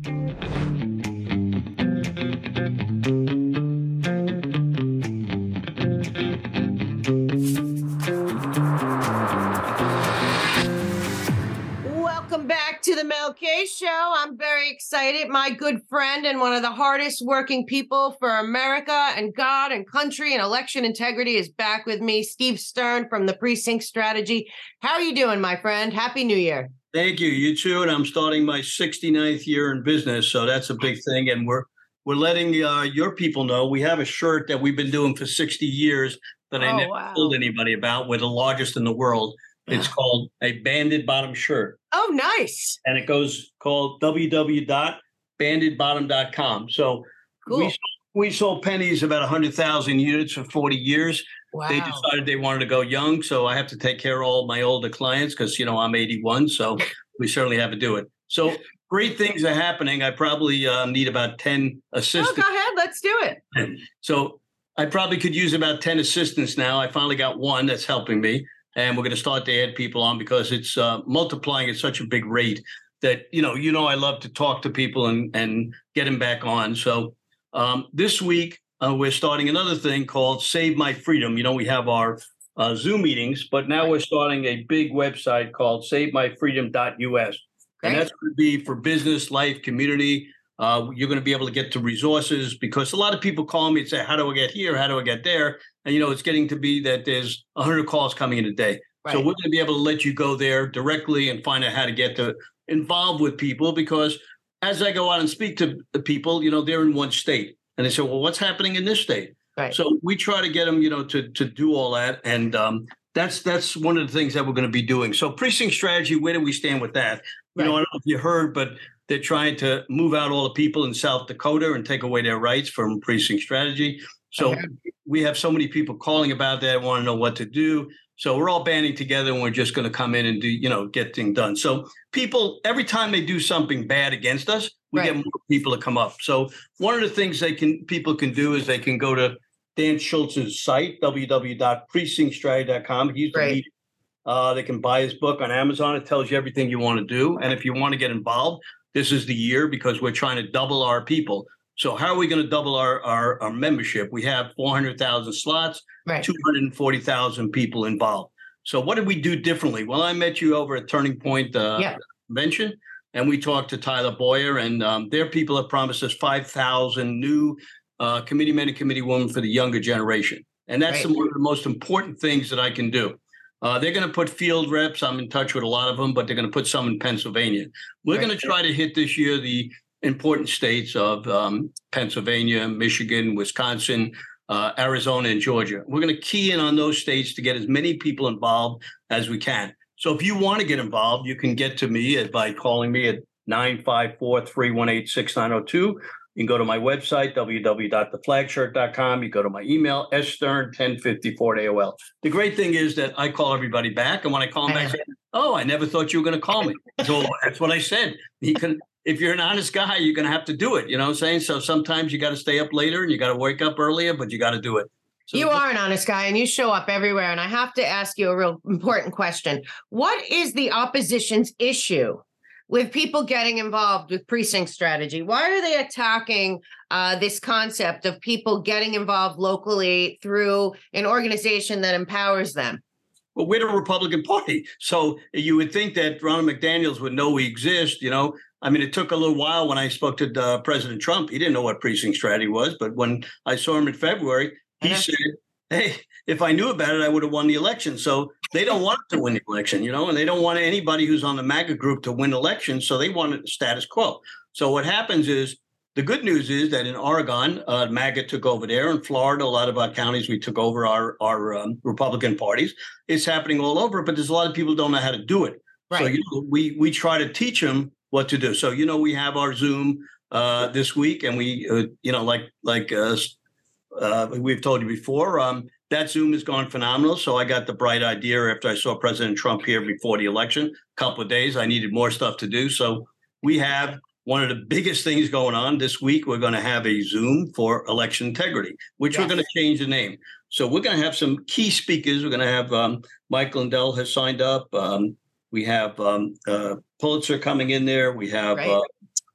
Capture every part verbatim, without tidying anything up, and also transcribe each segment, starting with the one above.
Welcome back to the Mel K Show. I'm very excited. My good friend and one of the hardest working people for America and God and country and election integrity is back with me, Steve Stern from the Precinct Strategy. How are you doing, my friend? Happy New Year. Thank you. You too. And I'm starting my sixty-ninth year in business. So that's a big thing. And we're we're letting uh, your people know we have a shirt that we've been doing for sixty years that I Oh, never wow. told anybody about. We're the largest in the world. It's called a banded bottom shirt. Oh, nice. And it goes called w w w dot banded bottom dot com. So Cool. we, we sold pennies about one hundred thousand units for forty years. Wow. They decided they wanted to go young. So I have to take care of all my older clients because, you know, I'm eighty-one. So we certainly have to do it. So great things are happening. I probably uh, need about ten assistants. Oh, go ahead. Let's do it. So I probably could use about ten assistants now. I finally got one that's helping me. And we're going to start to add people on because it's uh, multiplying at such a big rate that, you know, you know, I love to talk to people and, and get them back on. So um, this week, uh, we're starting another thing called Save My Freedom. You know, we have our uh, Zoom meetings, but now we're starting a big website called save my freedom dot u s. And that's going to be for business, life, community. Uh, you're going to be able to get to resources because a lot of people call me and say, how do I get here? How do I get there? And, you know, it's getting to be that there's one hundred calls coming in a day. Right. So we're going to be able to let you go there directly and find out how to get to involved with people because as I go out and speak to people, you know, they're in one state and they say, well, what's happening in this state? Right. So we try to get them, you know, to to do all that. And um, that's that's one of the things that we're going to be doing. So Precinct Strategy, where do we stand with that? You right. know, I don't know if you heard, but they're trying to move out all the people in South Dakota and take away their rights from Precinct Strategy. So we have so many people calling about that, want to know what to do. So we're all banding together and we're just going to come in and do, you know, get things done. So people, every time they do something bad against us, we right. get more people to come up. So one of the things they can, people can do is they can go to Dan Schultz's site, w w w dot precinct strategy dot com. He's the right. leader. Uh, they can buy his book on Amazon. It tells you everything you want to do. And if you want to get involved, this is the year because we're trying to double our people. So how are we going to double our, our, our membership? We have four hundred thousand slots, right. two hundred forty thousand people involved. So what did we do differently? Well, I met you over at Turning Point uh, yeah. Convention, and we talked to Tyler Boyer, and um, their people have promised us five thousand new uh, committee men and committee women for the younger generation. And that's right. one of the most important things that I can do. Uh, they're going to put field reps. I'm in touch with a lot of them, but they're going to put some in Pennsylvania. We're right. going to try to hit this year the important states of um, Pennsylvania, Michigan, Wisconsin, uh, Arizona, and Georgia. We're going to key in on those states to get as many people involved as we can. So if you want to get involved, you can get to me at, by calling me at nine five four, three one eight, six nine zero two. You can go to my website, w w w dot the flag shirt dot com. You go to my email, s stern ten fifty-four at A O L. The great thing is that I call everybody back. And when I call them back, I say, oh, I never thought you were going to call me. So that's what I said. You can, if you're an honest guy, you're going to have to do it. You know what I'm saying? So sometimes you got to stay up later and you got to wake up earlier, but you got to do it. So you are an honest guy and you show up everywhere. And I have to ask you a real important question. What is the opposition's issue with people getting involved with Precinct Strategy? Why are they attacking uh, this concept of people getting involved locally through an organization that empowers them? Well, we're the Republican Party. So you would think that Ronald McDaniels would know we exist. You know, I mean, it took a little while when I spoke to uh, President Trump. He didn't know what Precinct Strategy was. But when I saw him in February, he uh-huh. said, hey, if I knew about it, I would have won the election. So they don't want to win the election, you know, and they don't want anybody who's on the MAGA group to win elections. So they want the status quo. So what happens is, the good news is that in Oregon, uh, MAGA took over there. In Florida, a lot of our counties, we took over our, our um, Republican parties. It's happening all over, but there's a lot of people who don't know how to do it. Right. So you know, we we try to teach them what to do. So, you know, we have our Zoom uh, this week, and we, uh, you know, like like uh, uh, we've told you before, um, that Zoom has gone phenomenal. So I got the bright idea after I saw President Trump here before the election, a couple of days, I needed more stuff to do. So we have one of the biggest things going on this week. We're going to have a Zoom for election integrity, which yes. we're going to change the name. So we're going to have some key speakers. We're going to have um, Mike Lindell has signed up. Um, we have um, uh, Pulitzer coming in there. We have right. uh,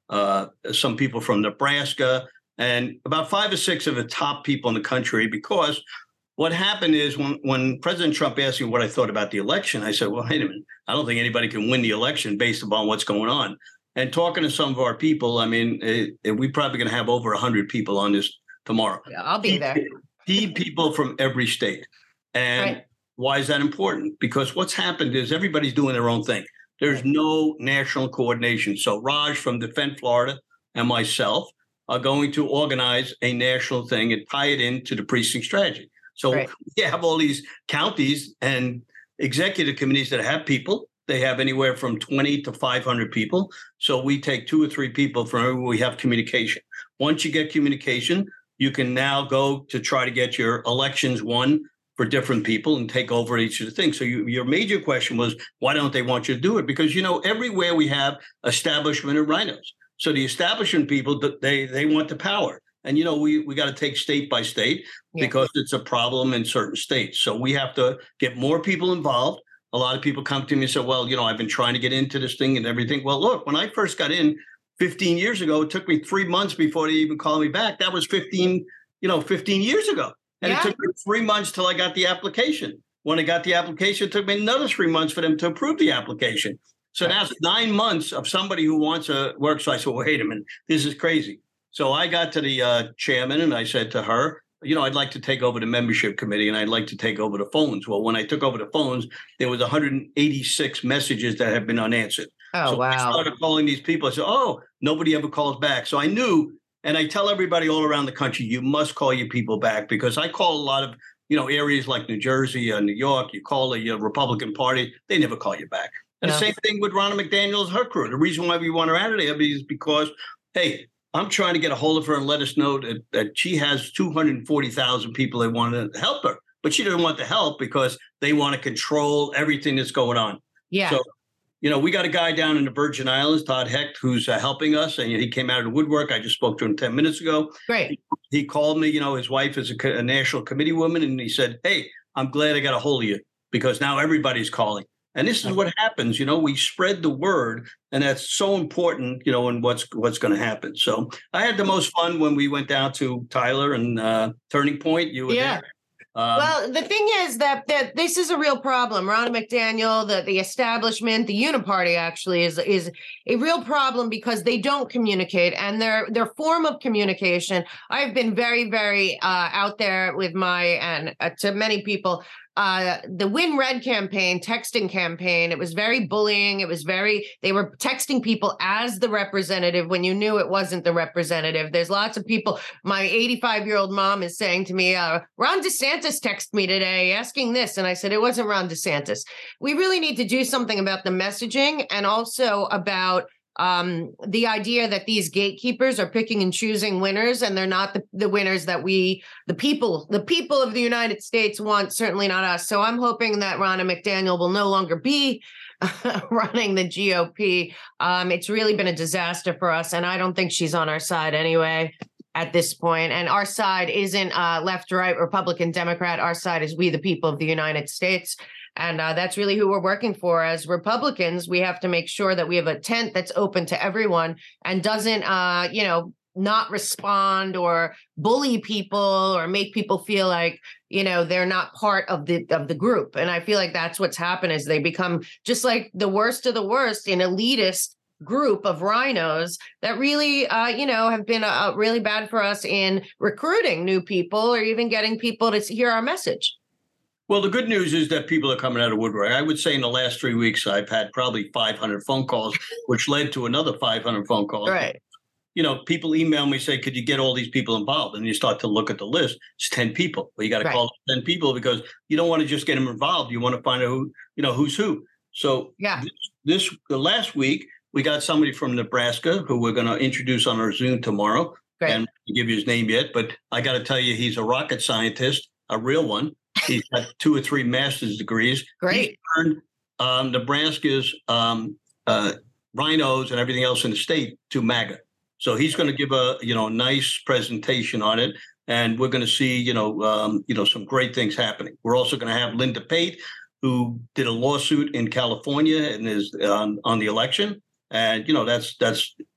uh, some people from Nebraska, and about five or six of the top people in the country. Because what happened is when, when President Trump asked me what I thought about the election, I said, well, wait a minute, I don't think anybody can win the election based upon what's going on. And talking to some of our people, I mean, it, it, we're probably going to have over one hundred people on this tomorrow. Yeah, I'll be there. Key people from every state. And right. Why is that important? Because what's happened is everybody's doing their own thing. There's no national coordination. So Raj from Defend Florida and myself are going to organize a national thing and tie it into the precinct strategy. So right. we have all these counties and executive committees that have people. They have anywhere from twenty to five hundred people. So we take two or three people from everywhere we have communication. Once you get communication, you can now go to try to get your elections won for different people and take over each of the things. So you, your major question was, why don't they want you to do it? Because, you know, everywhere we have establishment of rhinos. So the establishment people, they they want the power. And, you know, we, we got to take state by state yeah. because it's a problem in certain states. So we have to get more people involved. A lot of people come to me and say, well, you know, I've been trying to get into this thing and everything. Well, look, when I first got in fifteen years ago, it took me three months before they even called me back. That was fifteen, you know, fifteen years ago. And yeah. it took me three months till I got the application. When I got the application, it took me another three months for them to approve the application. So right. that's nine months of somebody who wants to work. So I said, well, wait a minute, this is crazy. So I got to the uh, chairman and I said to her, you know, I'd like to take over the membership committee and I'd like to take over the phones. Well, when I took over the phones, there was one hundred eighty-six messages that had been unanswered. Oh, so wow. I started calling these people. I said, oh, nobody ever calls back. So I knew. And I tell everybody all around the country, you must call your people back, because I call a lot of, you know, areas like New Jersey and New York. You call the uh, Republican Party, they never call you back. And no. the same thing with Ronna McDaniel's, her crew. The reason why we want her out of there is because, hey, I'm trying to get a hold of her and let us know that, that she has two hundred forty thousand people that want to help her. But she doesn't want the help because they want to control everything that's going on. Yeah. So, you know, we got a guy down in the Virgin Islands, Todd Hecht, who's uh, helping us. And he came out of the woodwork. I just spoke to him ten minutes ago. Great. He, he called me. You know, his wife is a, a national committee woman. And he said, hey, I'm glad I got a hold of you, because now everybody's calling. And this is what happens. You know, we spread the word. And that's so important, you know, and what's what's going to happen. So I had the most fun when we went down to Tyler and uh, Turning Point. You were yeah. there. Um, well, the thing is that that this is a real problem. Ronna McDaniel, the, the establishment, the Uniparty actually is is a real problem because they don't communicate, and their their form of communication. I've been very, very uh, out there with my and uh, to many people. Uh, the Win Red campaign, texting campaign, it was very bullying. It was very, they were texting people as the representative when you knew it wasn't the representative. There's lots of people. My eighty-five-year-old mom is saying to me, uh, Ron DeSantis texted me today asking this. And I said, it wasn't Ron DeSantis. We really need to do something about the messaging, and also about Um, the idea that these gatekeepers are picking and choosing winners, and they're not the, the winners that we, the people, the people of the United States want, certainly not us. So I'm hoping that Ronna McDaniel will no longer be uh, running the G O P. Um, it's really been a disaster for us, and I don't think she's on our side anyway at this point. And our side isn't uh, left, right, Republican, Democrat. Our side is we, the people of the United States. And uh, that's really who we're working for. As Republicans, we have to make sure that we have a tent that's open to everyone and doesn't, uh, you know, not respond or bully people or make people feel like, you know, they're not part of the of the group. And I feel like that's what's happened, is they become just like the worst of the worst, an elitist group of rhinos that really, uh, you know, have been uh, really bad for us in recruiting new people or even getting people to hear our message. Well, the good news is that people are coming out of woodwork. I would say in the last three weeks, I've had probably five hundred phone calls, which led to another five hundred phone calls. Right. You know, people email me, say, could you get all these people involved? And you start to look at the list. It's ten people. Well, you got to right. call ten people, because you don't want to just get them involved. You want to find out who, you know, who's who. So yeah. this, this the last week, we got somebody from Nebraska who we're going to introduce on our Zoom tomorrow. Great. And I can't give you his name yet, but I got to tell you, he's a rocket scientist, a real one. He's got two or three master's degrees. Great. He's turned um, Nebraska's um, uh, rhinos and everything else in the state to MAGA. So he's going to give a you know nice presentation on it, and we're going to see you know um, you know some great things happening. We're also going to have Linda Pate, who did a lawsuit in California and is on, on the election, and you know that's that's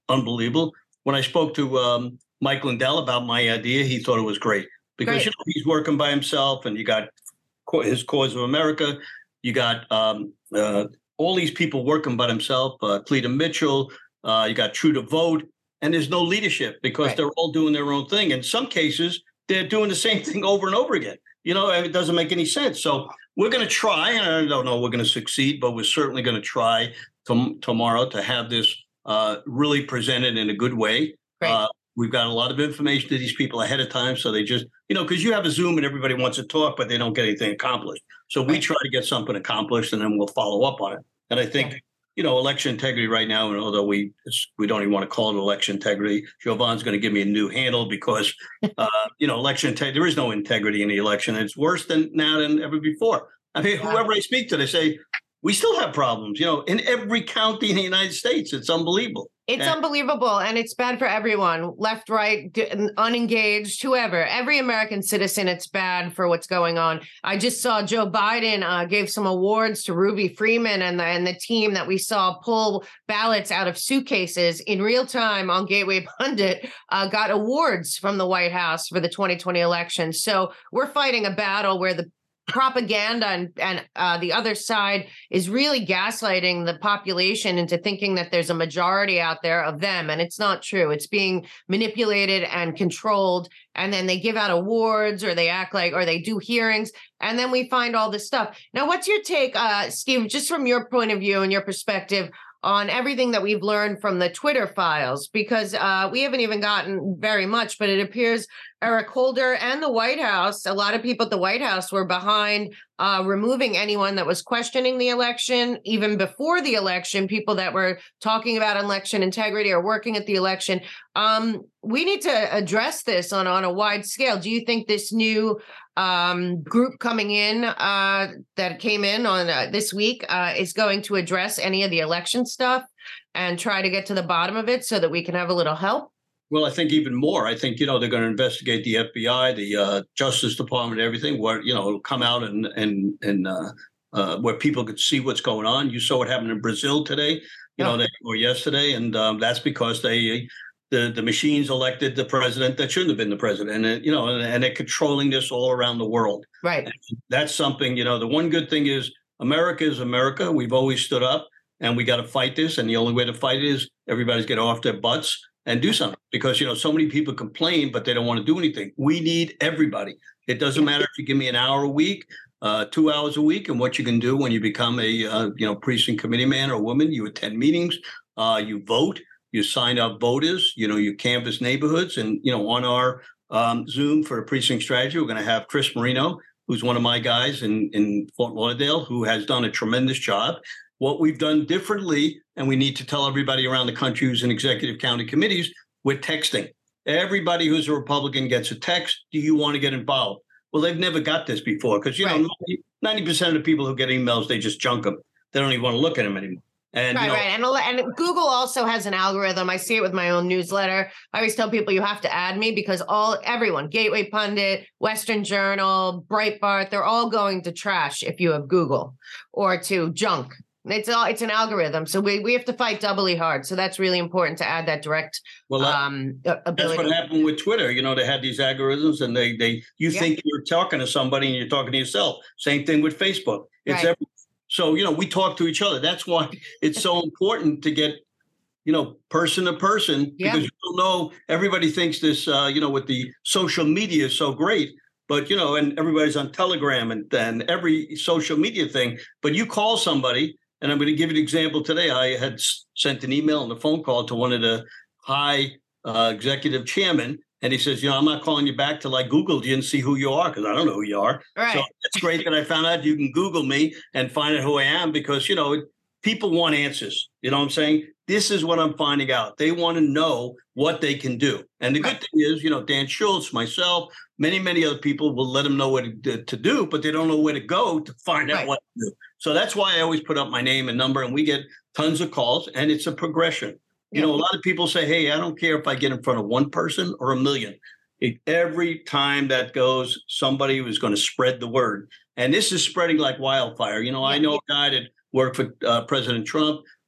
unbelievable. When I spoke to um, Mike Lindell about my idea, he thought it was great because Great. you know, he's working by himself, and you got his Cause of America, you got um, uh, all these people working by themselves, uh, Cleta Mitchell, uh, you got True to Vote, and there's no leadership because right. they're all doing their own thing. In some cases, they're doing the same thing over and over again. You know, it doesn't make any sense. So we're going to try, and I don't know we're going to succeed, but we're certainly going to try to, tomorrow to have this uh, really presented in a good way. Right. Uh, we've got a lot of information to these people ahead of time, so they just, you know, because you have a Zoom and everybody wants to talk, but they don't get anything accomplished. So we right. try to get something accomplished, and then we'll follow up on it. And I think, yeah. you know, election integrity right now, and although we we don't even want to call it election integrity, Jovan's going to give me a new handle because, uh, you know, election integrity, there is no integrity in the election. It's worse than now than ever before. I mean, wow. whoever I speak to, they say, we still have problems, you know, in every county in the United States. It's unbelievable. It's and, unbelievable. And it's bad for everyone, left, right, unengaged, whoever, every American citizen. It's bad for what's going on. I just saw Joe Biden uh, gave some awards to Ruby Freeman and the, and the team that we saw pull ballots out of suitcases in real time on Gateway Pundit, uh, got awards from the White House for the twenty twenty election. So we're fighting a battle where the propaganda and, and uh, the other side is really gaslighting the population into thinking that there's a majority out there of them. And it's not true. It's being manipulated and controlled. And then they give out awards or they act like, or they do hearings. And then we find all this stuff. Now, what's your take, uh, Steve, just from your point of view and your perspective on everything that we've learned from the Twitter files? Because uh, we haven't even gotten very much, but it appears Eric Holder and the White House, a lot of people at the White House were behind uh, removing anyone that was questioning the election, even before the election, people that were talking about election integrity or working at the election. Um, we need to address this on, on a wide scale. Do you think this new um, group coming in uh, that came in on uh, this week uh, is going to address any of the election stuff and try to get to the bottom of it so that we can have a little help? Well, I think even more. I think, you know, they're going to investigate the F B I, the uh, Justice Department, everything, where, you know, it'll come out and and and uh, uh, where people could see what's going on. You saw what happened in Brazil today, you yeah. know, they, or yesterday. And um, that's because they the the machines elected the president that shouldn't have been the president. And, you know, and, and they're controlling this all around the world. Right. And that's something, you know, the one good thing is America is America. We've always stood up and we got to fight this. And the only way to fight it is everybody's get off their butts and do something, because, you know, so many people complain, but they don't want to do anything. We need everybody. It doesn't matter if you give me an hour a week, uh, two hours a week, and what you can do when you become a, uh, you know, precinct committee man or woman. You attend meetings, uh, you vote, you sign up voters, you know, you canvass neighborhoods. And, you know, on our um, Zoom for the precinct strategy, we're going to have Chris Marino, who's one of my guys in, in Fort Lauderdale, who has done a tremendous job. What we've done differently, and we need to tell everybody around the country who's in executive county committees, we're texting. Everybody who's a Republican gets a text. Do you want to get involved? Well, they've never got this before because, you right. know, ninety percent of the people who get emails, they just junk them. They don't even want to look at them anymore. And, right, you know, right. And, and Google also has an algorithm. I see it with my own newsletter. I always tell people you have to add me because all everyone, Gateway Pundit, Western Journal, Breitbart, they're all going to trash if you have Google or to junk. It's all it's an algorithm, so we, we have to fight doubly hard. So that's really important to add that direct well, that, um, ability. That's what happened with Twitter. You know, they had these algorithms, and they they you yeah. think you're talking to somebody, and you're talking to yourself. Same thing with Facebook. It's right. every, so you know we talk to each other. That's why it's so important to get, you know, person to person, yeah. because you don't know. Everybody thinks this, uh, you know, with the social media is so great. But, you know, and everybody's on Telegram and, and every social media thing. But you call somebody. And I'm going to give you an example today. I had sent an email and a phone call to one of the high uh, executive chairmen. And he says, you know, I'm not calling you back till I Googled you and see who you are, because I don't know who you are. Right. So it's great that I found out you can Google me and find out who I am, because, you know, people want answers. You know what I'm saying? This is what I'm finding out. They want to know what they can do. And the good thing is, you know, Dan Schultz, myself, many, many other people will let them know what to, to do, but they don't know where to go to find out right. what to do. So that's why I always put up my name and number, and we get tons of calls, and it's a progression. You know, a lot of people say, hey, I don't care if I get in front of one person or a million. It, every time that goes, somebody was going to spread the word. And this is spreading like wildfire. You know, I know a guy that worked for uh, President Trump.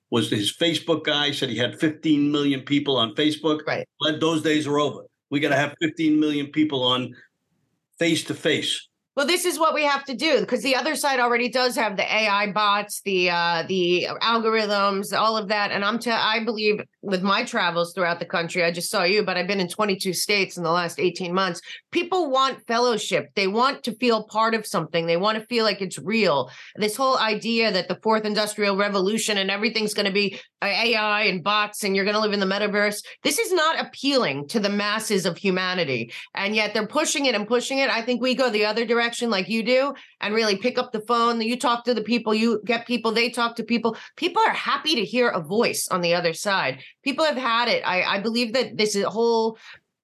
was his Facebook guy, said he had fifteen million people on Facebook. Right. But those days are over. We got to have fifteen million people on face-to-face. Well, this is what we have to do, because the other side already does have the A I bots, the uh, the algorithms, all of that. And I'm t- I believe with my travels throughout the country, I just saw you, but I've been in twenty-two states in the last eighteen months. People want fellowship. They want to feel part of something. They want to feel like it's real. This whole idea that the fourth industrial revolution and everything's going to be A I and bots and you're going to live in the metaverse. This is not appealing to the masses of humanity. And yet they're pushing it and pushing it. I think we go the other direction like you do and really pick up the phone. You talk to the people, you get people, they talk to people. People are happy to hear a voice on the other side. People have had it. I, I believe that this is a whole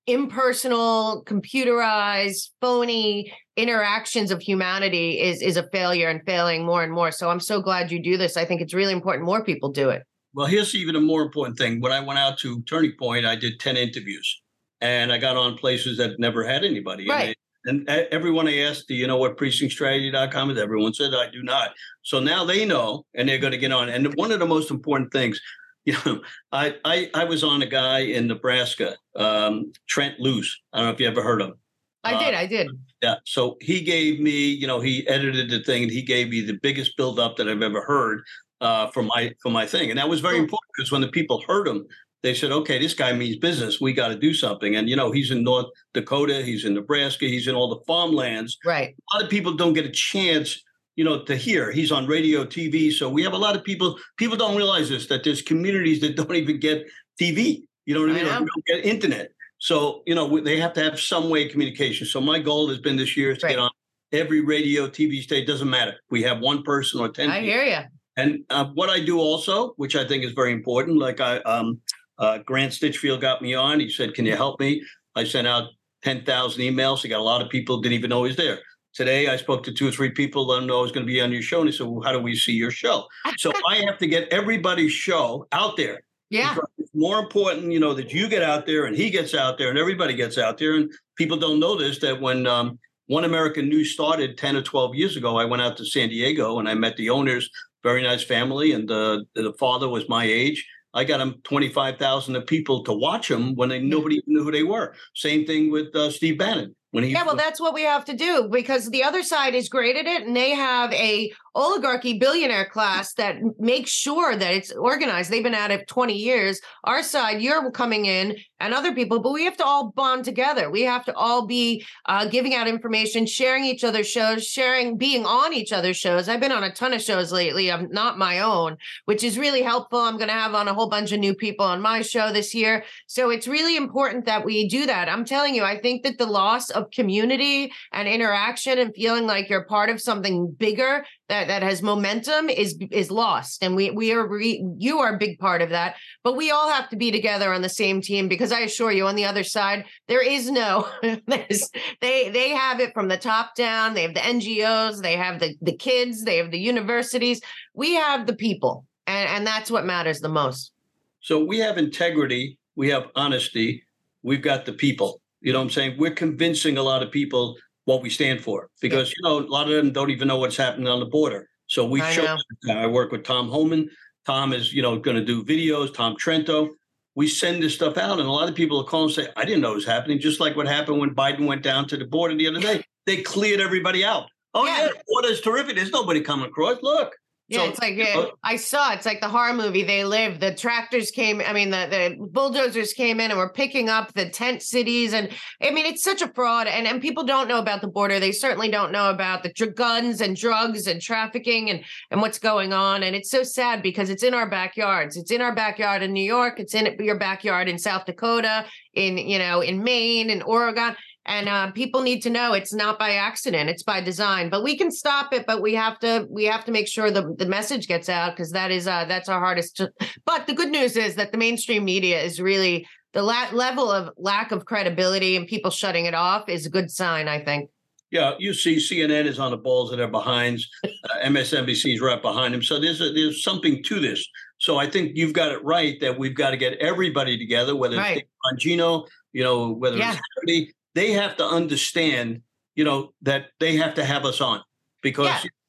impersonal, computerized, phony interactions of humanity is, is a failure and failing more and more. So I'm so glad you do this. I think it's really important more people do it. Well, here's even a more important thing. When I went out to Turning Point, I did ten interviews and I got on places that never had anybody. Right. And, they, and everyone I asked, do you know what precinct strategy dot com is? Everyone said, I do not. So now they know and they're going to get on. And one of the most important things, you know, I, I, I was on a guy in Nebraska, um, Trent Luce. I don't know if you ever heard of him. I did. Uh, I did. Yeah. So he gave me, you know, he edited the thing and he gave me the biggest buildup that I've ever heard uh, for my for my thing. And that was very cool. important because when the people heard him, they said, OK, this guy means business. We got to do something. And, you know, he's in North Dakota. He's in Nebraska. He's in all the farmlands. Right. A lot of people don't get a chance, you know, to hear. He's on radio, T V. So we have a lot of people. People don't realize this, that there's communities that don't even get T V. You know what I mean? I Or don't get internet. So, you know, they have to have some way of communication. So my goal has been this year is to right. get on every radio, T V station. Doesn't matter. We have one person or ten I people. hear you. And uh, what I do also, which I think is very important, like I, um, uh, Grant Stitchfield got me on. He said, can you help me? I sent out ten thousand emails. I got a lot of people didn't even know he was there. Today, I spoke to two or three people, let them know I was going to be on your show. And they said, well, how do we see your show? So I have to get everybody's show out there. Yeah. It's more important, you know, that you get out there and he gets out there and everybody gets out there. And people don't know this, that when um, One American News started ten or twelve years ago, I went out to San Diego and I met the owners, very nice family. And uh, the father was my age. I got them twenty-five thousand people to watch them when they, nobody even knew who they were. Same thing with uh, Steve Bannon. When he, yeah, well, that's what we have to do, because the other side is great at it, and they have a oligarchy billionaire class that makes sure that it's organized. They've been at it twenty years. Our side, you're coming in, and other people, but we have to all bond together. We have to all be uh, giving out information, sharing each other's shows, sharing, being on each other's shows. I've been on a ton of shows lately. I'm not my own, which is really helpful. I'm going to have on a whole bunch of new people on my show this year. So it's really important that we do that. I'm telling you, I think that the loss of community and interaction and feeling like you're part of something bigger that, that has momentum is is lost. And we we are re, you are a big part of that. But we all have to be together on the same team, because I assure you, on the other side, there is no there's, they they have it from the top down. They have the N G Os, they have the the kids, they have the universities. We have the people, and, and that's what matters the most. So we have integrity, we have honesty, we've got the people. You know what I'm saying? We're convincing a lot of people what we stand for, because, you know, a lot of them don't even know what's happening on the border. So we show, I work with Tom Homan. Tom is, you know, going to do videos, Tom Trento. We send this stuff out, and a lot of people will call and say, I didn't know it was happening. Just like what happened when Biden went down to the border the other day. They cleared everybody out. Oh, yeah, yeah, the border's terrific. There's nobody coming across. Look. Yeah, So, it's like, you know, I saw, it's like the horror movie, They Live. The tractors came, I mean, the, the bulldozers came in and were picking up the tent cities. And I mean, it's such a fraud. And, and people don't know about the border. They certainly don't know about the dr- guns and drugs and trafficking and, and what's going on. And it's so sad, because it's in our backyards. It's in our backyard in New York. It's in your backyard in South Dakota, in, you know, in Maine, in Oregon. And uh, people need to know it's not by accident, it's by design. But we can stop it, but we have to we have to make sure the, the message gets out, because that is uh, that's our hardest. To, but the good news is that the mainstream media is really, the la- level of lack of credibility and people shutting it off is a good sign, I think. Yeah, you see C N N is on the balls of their behinds. Uh, M S N B C is right behind them. So there's a, there's something to this. So I think you've got it right that we've got to get everybody together, whether it's right. Bongino, you know, whether yeah. it's Harry. They have to understand, you know, that they have to have us on, because yeah.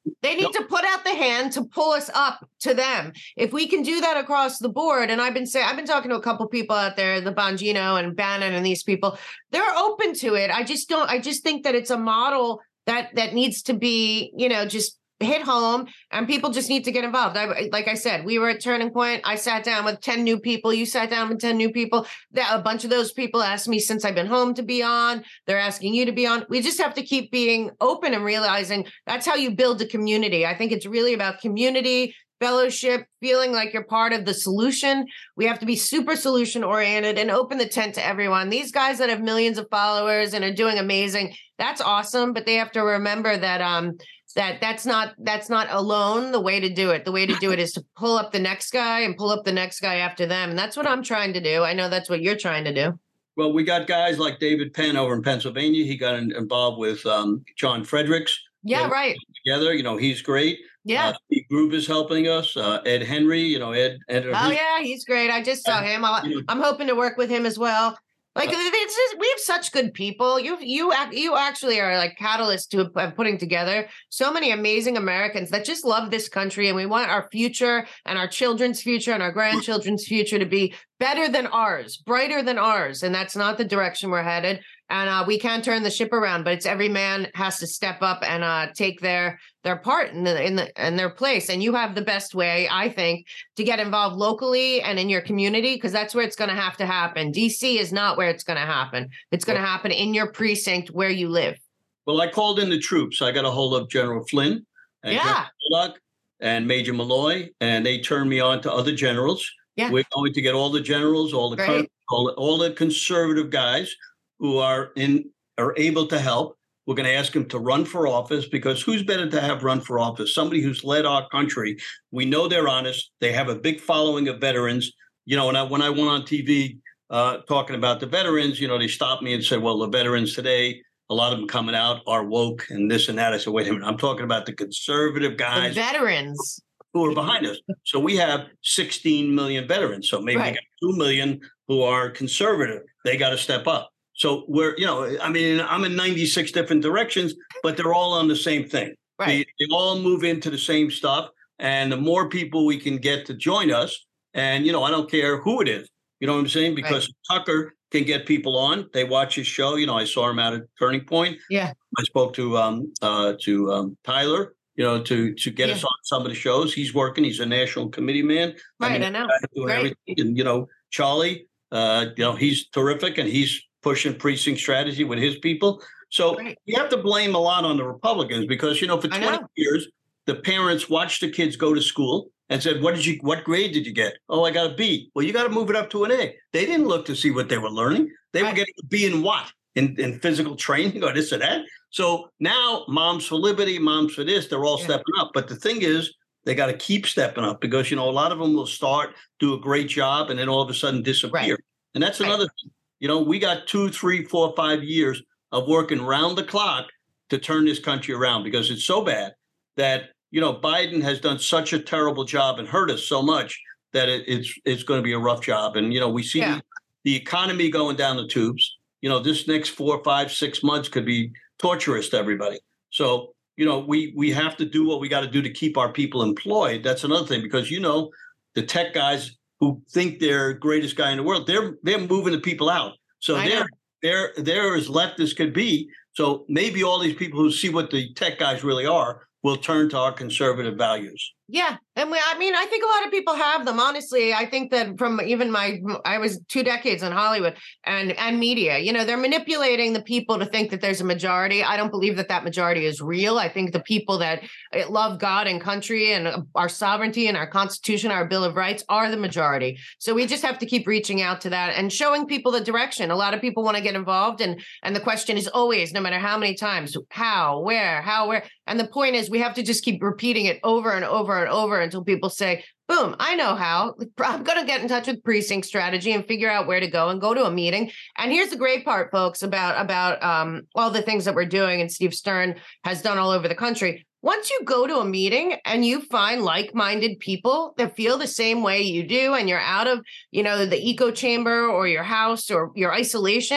They need to put out the hand to pull us up to them. If we can do that across the board, and I've been saying, I've been talking to a couple people out there, the Bongino and Bannon and these people, they're open to it. I just don't, I just think that it's a model that that needs to be, you know, just hit home, and people just need to get involved. I, like I said, we were at Turning Point. I sat down with ten new people. You sat down with ten new people. That a bunch of those people asked me since I've been home to be on. They're asking you to be on. We just have to keep being open and realizing that's how you build a community. I think it's really about community, fellowship, feeling like you're part of the solution. We have to be super solution oriented and open the tent to everyone. These guys that have millions of followers and are doing amazing, that's awesome. But they have to remember that um that that's not that's not alone the way to do it. The way to do it is to pull up the next guy and pull up the next guy after them. And that's what I'm trying to do. I know that's what you're trying to do. Well, we got guys like David Penn over in Pennsylvania. He got in, involved with um, John Fredericks. Yeah, right. Together, you know, he's great. Yeah. Uh, Steve Group is helping us. Uh, Ed Henry, you know, Ed. Ed oh, yeah, he's great. I just saw him. I'll, I'm hoping to work with him as well. Like, it's just, we have such good people. You you you actually are like catalyst to putting together so many amazing Americans that just love this country, and we want our future and our children's future and our grandchildren's future to be better than ours, brighter than ours, and that's not the direction we're headed. And uh, we can turn the ship around, but it's every man has to step up and uh, take their their part in the in the in their place. And you have the best way, I think, to get involved locally and in your community, because that's where it's going to have to happen. D C is not where it's going to happen. It's going to happen in your precinct where you live. Well, I called in the troops. I got a hold of General Flynn and yeah. General and Major Malloy, and they turned me on to other generals. Yeah. We're going to get all the generals, all the colonels, all, all the conservative guys who are in are able to help. We're going to ask them to run for office, because who's better to have run for office? Somebody who's led our country. We know they're honest. They have a big following of veterans. You know, when I when I went on T V uh, talking about the veterans, you know, they stopped me and said, well, the veterans today, a lot of them coming out are woke and this and that. I said, wait a minute, I'm talking about the conservative guys. The veterans. Who are behind us. So we have sixteen million veterans. So maybe right. we got two million who are conservative. They got to step up. So we're, you know, I mean, I'm in ninety-six different directions, but they're all on the same thing. Right. They, they all move into the same stuff. And the more people we can get to join us, and, you know, I don't care who it is, you know what I'm saying? Because right. Tucker can get people on. They watch his show. You know, I saw him out at Turning Point. Yeah. I spoke to um uh to um Tyler, you know, to to get yeah. us on some of the shows. He's working. He's a national committee man. Right, I, mean, I know. Doing right. everything. And, you know, Charlie, uh, you know, he's terrific, and he's pushing precinct strategy with his people. So right. you have to blame a lot on the Republicans, because, you know, for twenty know. years, the parents watched the kids go to school and said, what did you, what grade did you get? Oh, I got a B. Well, you got to move it up to an A. They didn't look to see what they were learning. They right. were getting a B in what? In, in physical training or this or that. So now Moms for Liberty, Moms for this, they're all yeah. stepping up. But the thing is, they got to keep stepping up, because, you know, a lot of them will start, do a great job, and then all of a sudden disappear. Right. And that's another right. thing. You know, we got two, three, four, five years of working round the clock to turn this country around, because it's so bad that, you know, Biden has done such a terrible job and hurt us so much that it, it's it's going to be a rough job. And, you know, we see yeah. the, the economy going down the tubes. You know, this next four, five, six months could be torturous to everybody. So, you know, we we have to do what we got to do to keep our people employed. That's another thing, because, you know, the tech guys who think they're greatest guy in the world, they're they're moving the people out. So I they're know. they're they're as left as could be. So maybe all these people who see what the tech guys really are will turn to our conservative values. Yeah. And we, I mean, I think a lot of people have them. Honestly, I think that from even my, I was two decades in Hollywood and, and media, you know, they're manipulating the people to think that there's a majority. I don't believe that that majority is real. I think the people that love God and country and our sovereignty and our Constitution, our Bill of Rights are the majority. So we just have to keep reaching out to that and showing people the direction. A lot of people want to get involved. And, and the question is always, no matter how many times, how, where, how, where. And the point is, we have to just keep repeating it over and over and over until people say, boom, I know how. I'm going to get in touch with precinct strategy and figure out where to go and go to a meeting. And here's the great part, folks, about, about um, all the things that we're doing and Steve Stern has done all over the country. Once you go to a meeting and you find like-minded people that feel the same way you do, and you're out of, you know, the echo chamber or your house or your isolation,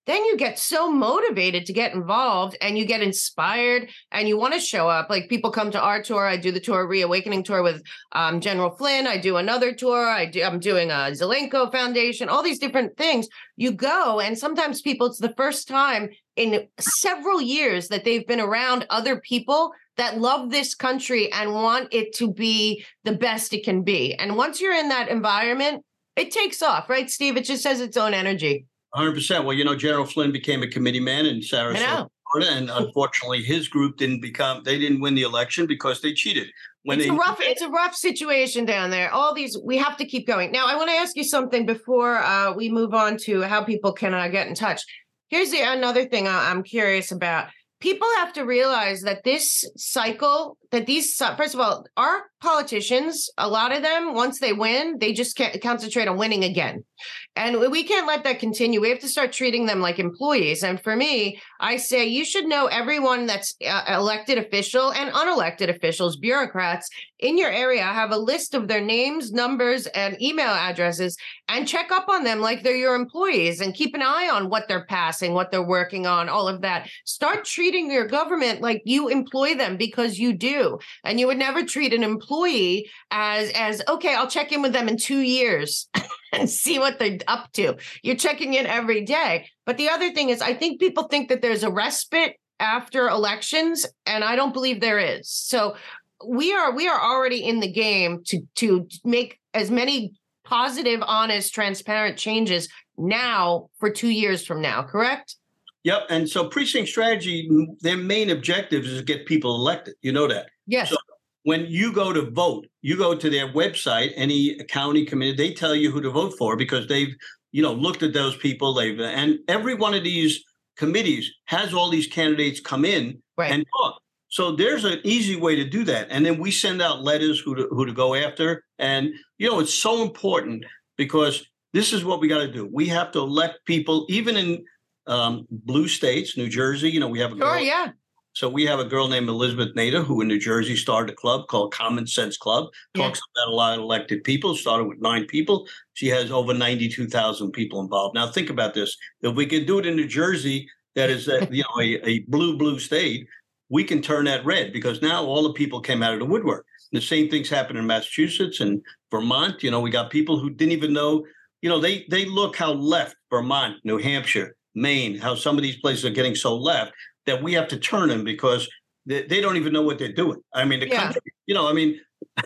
then you get so motivated to get involved and you get inspired and you want to show up. Like people come to our tour. I do the tour, Reawakening tour with um, General Flynn. I do another tour. I do, I'm doing a Zelenko Foundation, all these different things. You go, and sometimes people, it's the first time in several years that they've been around other people that love this country and want it to be the best it can be. And once you're in that environment, it takes off, right, Steve? It just has its own energy. one hundred percent. Well, you know, General Flynn became a committee man in Sarasota, Florida, and unfortunately, his group didn't become. They didn't win the election because they cheated. When it's they, a rough. It's a rough situation down there. All these, we have to keep going. Now, I want to ask you something before uh, we move on to how people can uh, get in touch. Here's the, another thing I'm curious about. People have to realize that this cycle, that these, first of all, our politicians, a lot of them, once they win, they just can't concentrate on winning again. And we can't let that continue. We have to start treating them like employees. And for me, I say you should know everyone that's uh, elected official and unelected officials, bureaucrats in your area, have a list of their names, numbers, and email addresses, and check up on them like they're your employees and keep an eye on what they're passing, what they're working on, all of that. Start treating your government like you employ them, because you do. And you would never treat an employee as, as okay, I'll check in with them in two years and see what they're up to. You're checking in every day. But the other thing is, I think people think that there's a respite after elections, and I don't believe there is. So we are we are already in the game to to make as many positive, honest, transparent changes now for two years from now, correct? Yep. And so precinct strategy, their main objective is to get people elected. You know that. Yes. So when you go to vote, you go to their website, any county committee, they tell you who to vote for because they've, you know, looked at those people. They've, and every one of these committees has all these candidates come in right. and talk. So there's an easy way to do that. And then we send out letters who to, who to go after. And, you know, it's so important because this is what we got to do. We have to elect people, even in um, blue states, New Jersey, you know, we have a sure, girl. yeah. So we have a girl named Elizabeth Nader, who in New Jersey started a club called Common Sense Club, talks yeah. about a lot of elected people, started with nine people. She has over ninety-two thousand people involved. Now, think about this. If we could do it in New Jersey, that is a, you know, a, a blue, blue state, we can turn that red because now all the people came out of the woodwork. And the same things happen in Massachusetts and Vermont. You know, we got people who didn't even know, you know, they they look how left Vermont, New Hampshire, Maine, how some of these places are getting so left that we have to turn them because they, they don't even know what they're doing. I mean, the yeah. country, you know, I mean,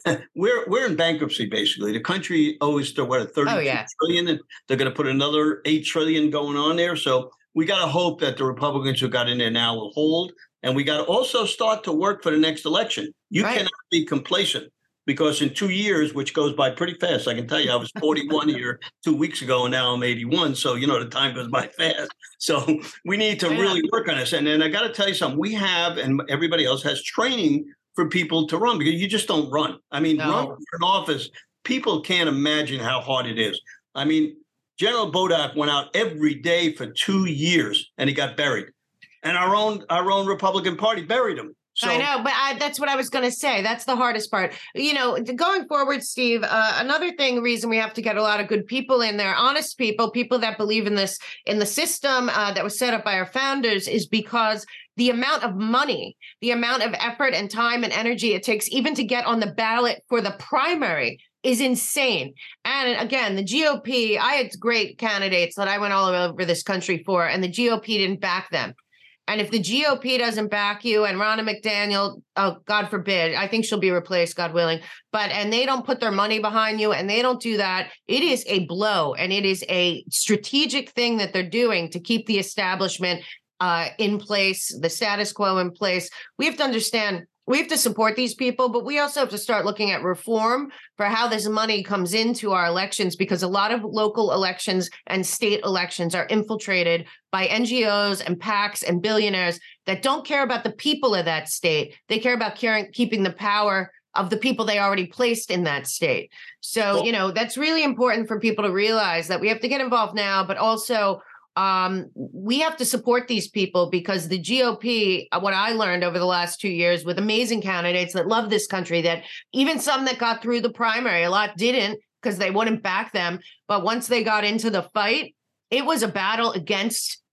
we're we're in bankruptcy, basically. The country owes to what, thirty-two oh, yeah. trillion, and they're going to put another eight trillion going on there. So we got to hope that the Republicans who got in there now will hold. And we got to also start to work for the next election. You right. cannot be complacent because in two years, which goes by pretty fast, I can tell you, I was forty-one here two weeks ago, and now I'm eighty-one. So, you know, the time goes by fast. So we need to yeah. really work on this. And then I got to tell you something. We have, and everybody else has training for people to run because you just don't run. I mean, no. run for an office, people can't imagine how hard it is. I mean, General Bodak went out every day for two years and he got buried. And our own our own Republican Party buried him. So, I know, but I, that's what I was going to say. That's the hardest part. You know, going forward, Steve, uh, another thing, reason we have to get a lot of good people in there, honest people, people that believe in this, in the system uh, that was set up by our founders, is because the amount of money, the amount of effort and time and energy it takes even to get on the ballot for the primary is insane. And again, the G O P, I had great candidates that I went all over this country for, and the G O P didn't back them. And if the G O P doesn't back you, and Ronna McDaniel, oh, God forbid, I think she'll be replaced, God willing, but, and they don't put their money behind you and they don't do that, it is a blow. And it is a strategic thing that they're doing to keep the establishment uh, in place, the status quo in place. We have to understand, we have to support these people, but we also have to start looking at reform for how this money comes into our elections, because a lot of local elections and state elections are infiltrated by N G Os and PACs and billionaires that don't care about the people of that state. They care about caring, keeping the power of the people they already placed in that state. So, well, you know, that's really important for people to realize that we have to get involved now, but also Um, we have to support these people, because the G O P, what I learned over the last two years with amazing candidates that love this country, that even some that got through the primary, a lot didn't because they wouldn't back them. But once they got into the fight, it was a battle against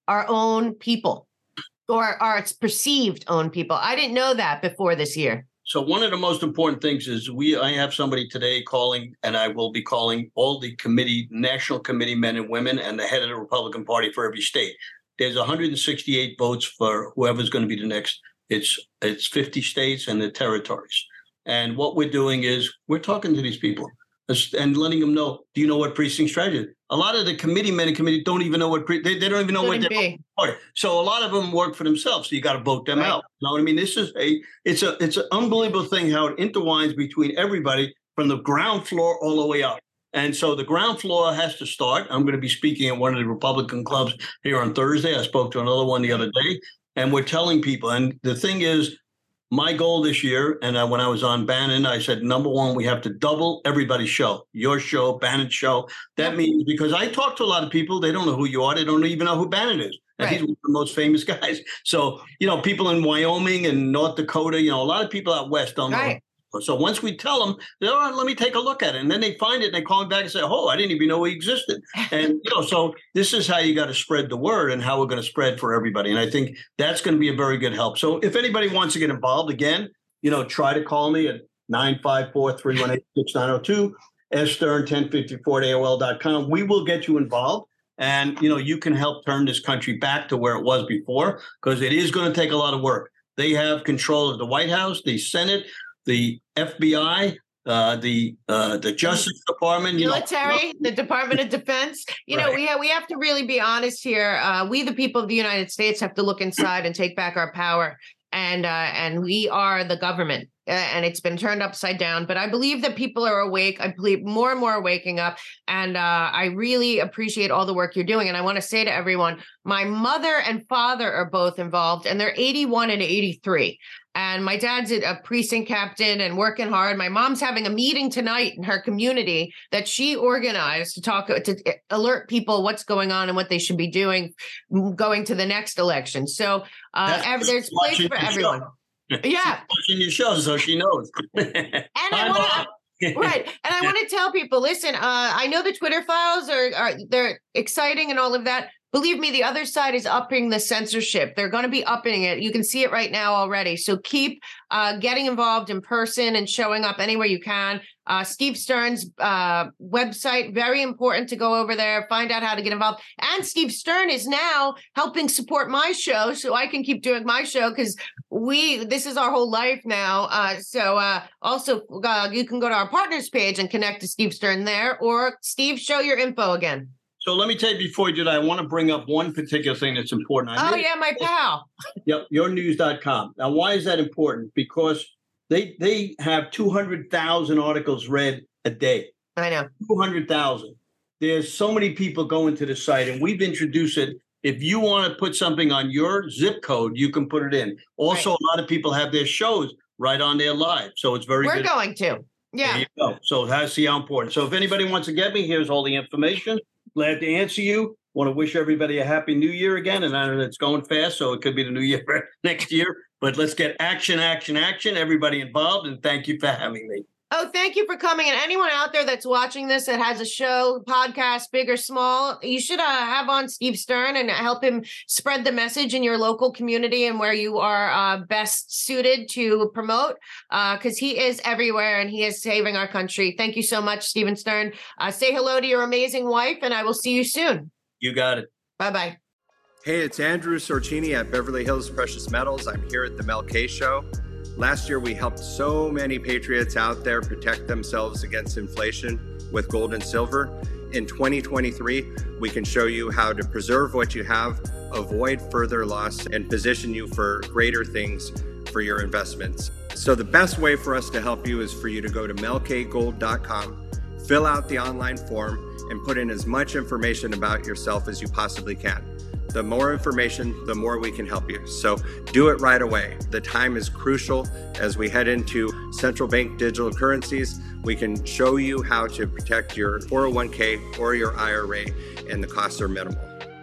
our own people, or our it's perceived own people. I didn't know that before this year. So one of the most important things is we, I have somebody today calling, and I will be calling all the committee, national committee men and women, and the head of the Republican Party for every state. There's one hundred sixty-eight votes for whoever's going to be the next. It's it's fifty states and the territories. And what we're doing is we're talking to these people and letting them know, do you know what precinct strategy is? A lot of the committee men and committee don't even know what pre- they, they don't even know Couldn't what they're for. So a lot of them work for themselves. So you got to vote them Right. out. You know what I mean? This is a it's a it's an unbelievable thing how it intertwines between everybody from the ground floor all the way up. And so the ground floor has to start. I'm going to be speaking at one of the Republican clubs here on Thursday. I spoke to another one the other day, and we're telling people. And the thing is, my goal this year, and uh, when I was on Bannon, I said, number one, we have to double everybody's show, your show, Bannon's show. That yeah. means because I talk to a lot of people, they don't know who you are. They don't even know who Bannon is. And right. he's one of the most famous guys. So, you know, people in Wyoming and North Dakota, you know, a lot of people out west don't right. know. So once we tell them, they're, all right, let me take a look at it. And then they find it and they call me back and say, oh, I didn't even know he existed. And, you know, so this is how you got to spread the word and how we're going to spread for everybody. And I think that's going to be a very good help. So if anybody wants to get involved, again, you know, try to call me at nine five four, three one eight, six nine zero two, S Stern ten fifty-four at A O L dot com. We will get you involved. And, you know, you can help turn this country back to where it was before, because it is going to take a lot of work. They have control of the White House, the Senate, the F B I, uh, the uh, the Justice Department, you military, know. the Department of Defense. You right. know, we have, we have to really be honest here. Uh, we, the people of the United States, have to look inside and take back our power. And uh, and we are the government, uh, and it's been turned upside down. But I believe that people are awake. I believe more and more are waking up. And uh, I really appreciate all the work you're doing. And I want to say to everyone, my mother and father are both involved, and they're eighty-one and eighty-three. And my dad's a precinct captain and working hard. My mom's having a meeting tonight in her community that she organized to talk to alert people what's going on and what they should be doing going to the next election. So uh, ev- there's place for everyone. Show. Yeah, watching your show, so she knows. And I want to. Right. And I want to tell people, listen, uh, I know the Twitter files are, are they're exciting and all of that. Believe me, the other side is upping the censorship. They're going to be upping it. You can see it right now already. So keep uh, getting involved in person and showing up anywhere you can. Uh, Steve Stern's uh, website, very important to go over there, find out how to get involved. And Steve Stern is now helping support my show so I can keep doing my show, because we this is our whole life now. Uh, so uh, also, uh, you can go to our partners page and connect to Steve Stern there. Or Steve, show your info again. So let me tell you before you do that, I want to bring up one particular thing that's important. I oh, yeah, my pal. Yep, your news dot com. Now, why is that important? Because they they have two hundred thousand articles read a day. I know. two hundred thousand. There's so many people going to the site, and we've introduced it. If you want to put something on your zip code, you can put it in. Also, right. a lot of people have their shows right on their live. So it's very We're good. We're going to. Yeah. There you go. So that's see how important. So if anybody wants to get me, here's all the information. Glad to answer you. Want to wish everybody a happy new year again. And I know it's going fast, so it could be the new year next year. But let's get action, action, action. Everybody involved. And thank you for having me. Oh, thank you for coming. And anyone out there that's watching this that has a show, podcast, big or small, you should uh, have on Steve Stern and help him spread the message in your local community and where you are uh, best suited to promote, because uh, he is everywhere and he is saving our country. Thank you so much, Stephen Stern. Uh, say hello to your amazing wife, and I will see you soon. You got it. Bye-bye. Hey, it's Andrew Sorcini at Beverly Hills Precious Metals. I'm here at the Mel K Show. Last year, we helped so many patriots out there protect themselves against inflation with gold and silver. In twenty twenty-three, we can show you how to preserve what you have, avoid further loss, and position you for greater things for your investments. So the best way for us to help you is for you to go to mel k gold dot com, fill out the online form, and put in as much information about yourself as you possibly can. The more information, the more we can help you. So do it right away. The time is crucial as we head into central bank digital currencies. We can show you how to protect your four oh one k or your I R A, and the costs are minimal.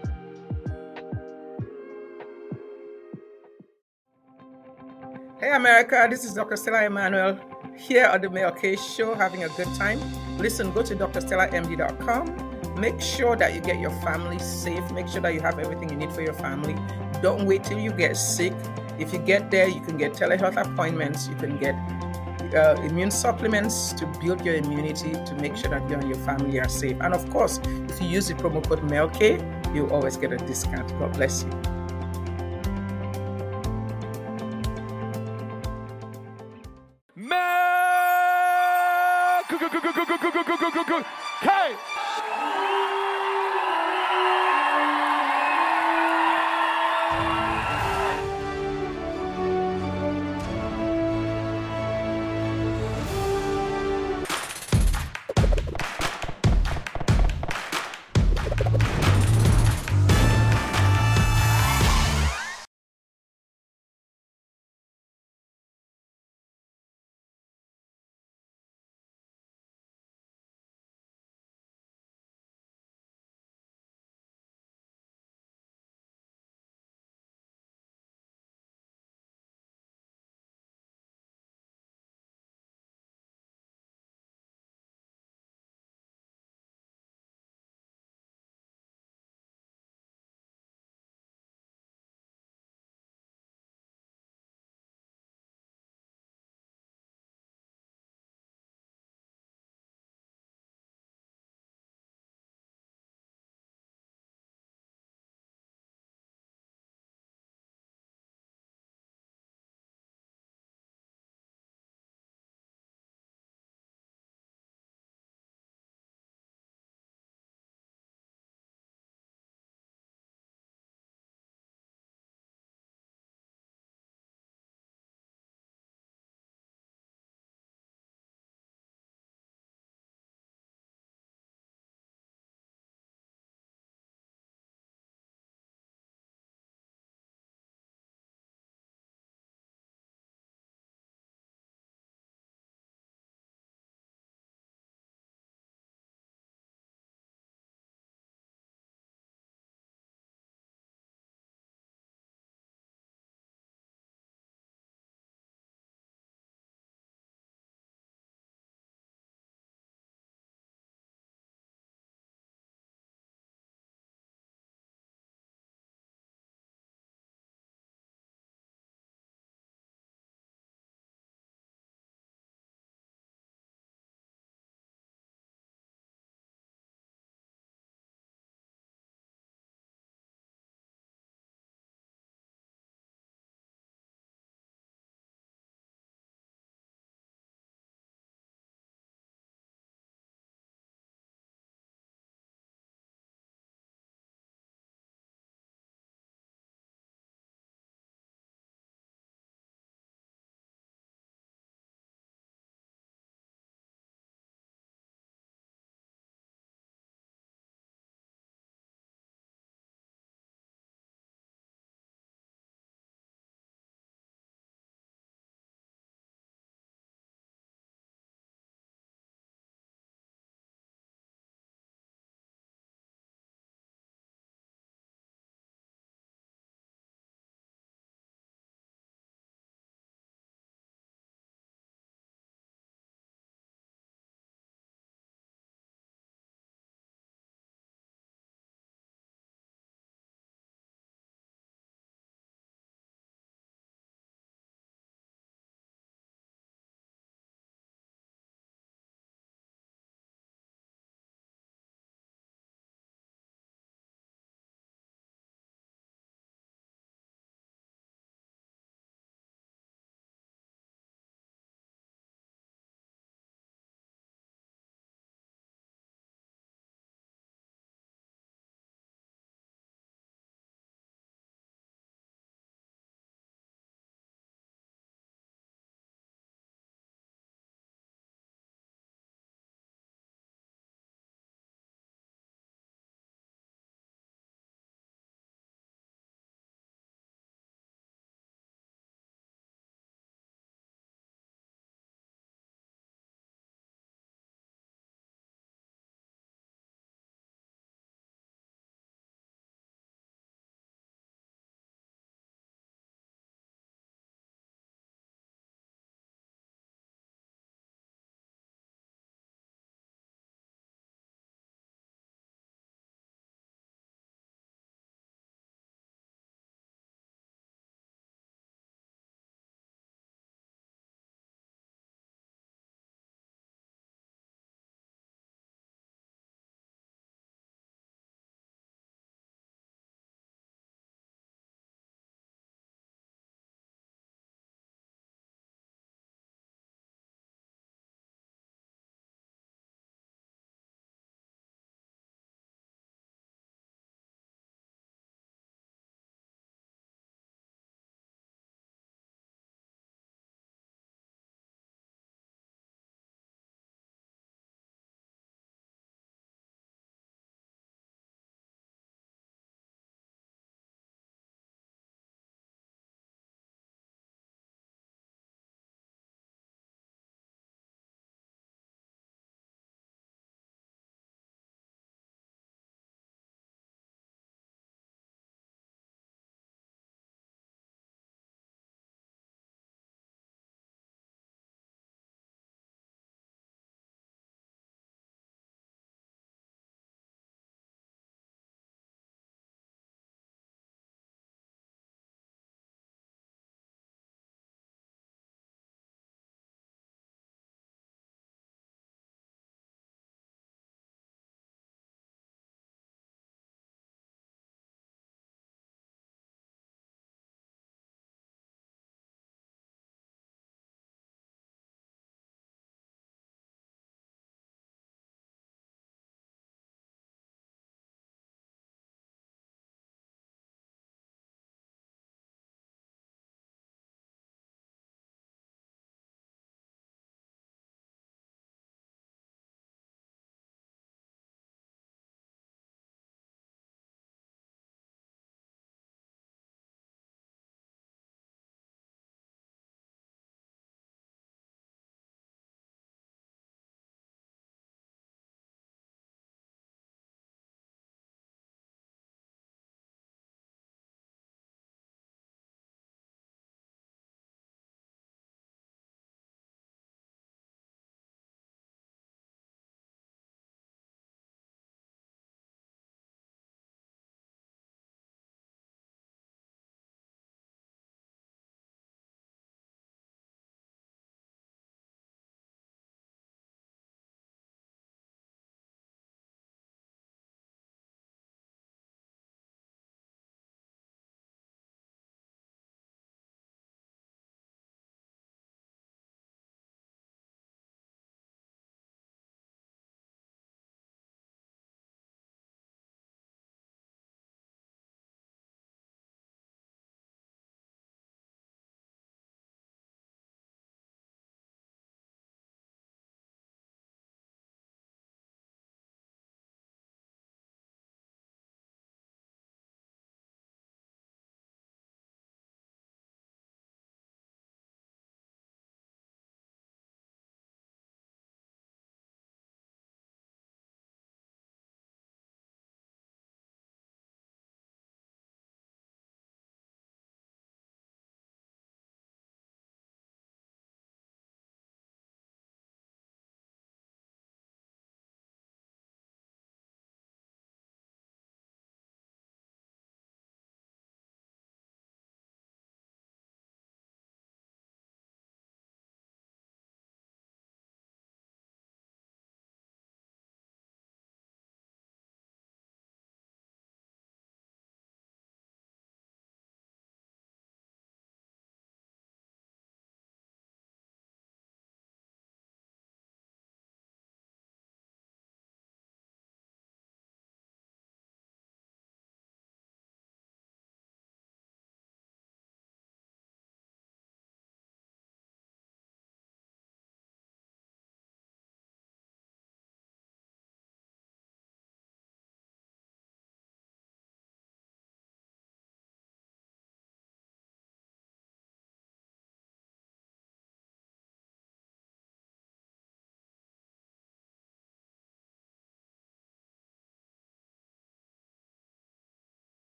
Hey America, this is Doctor Stella Emanuel here at the Mel K Show, having a good time. Listen, go to d r stella m d dot com. make sure that you get your family safe. Make sure that you have everything you need for your family. Don't wait till you get sick. If you get there, you can get telehealth appointments. You can get uh, immune supplements to build your immunity to make sure that you and your family are safe. And of course, if you use the promo code M E L K, you always get a discount. God bless you.